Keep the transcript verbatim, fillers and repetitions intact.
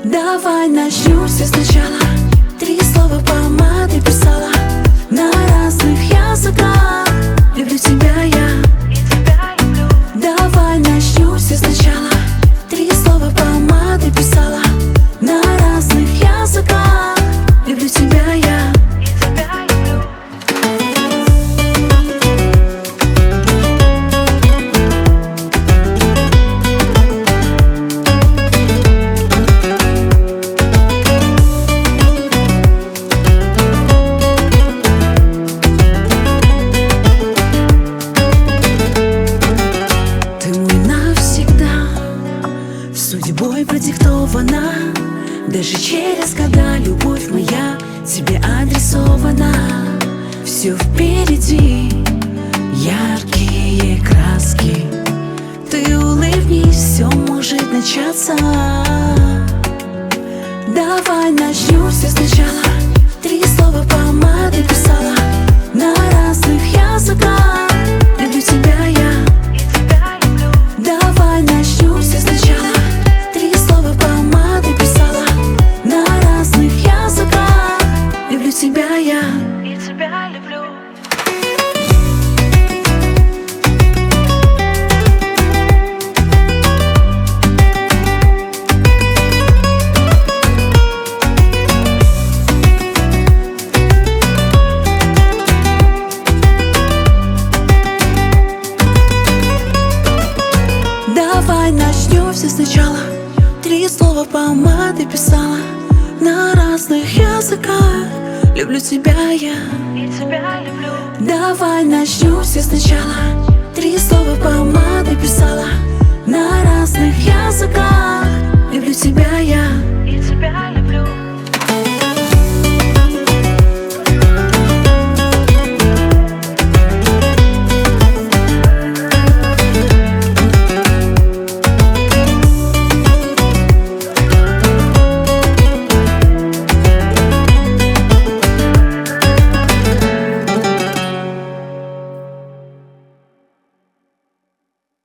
Давай начнем все сначала. Три слова помады писала на разных языках. Люблю тебя я, и тебя люблю. Давай начнем все сначала. Три слова помады писала на разных языках. Люблю тебя я, и тебя люблю. Судьбой продиктована, даже через года любовь моя тебе адресована. Все впереди, яркие краски. Ты улыбнись, все может начаться. Давай начнем все сначала. Три слова помады писала на разных языках. Люблю тебя я, и тебя люблю. Давай начнем все сначала. Тебя я, и тебя люблю. Давай начнем все сначала. Три слова помады писала на разных языках. Люблю тебя я, и тебя люблю. Давай начнем все сначала. Три слова помады писала на разных языках.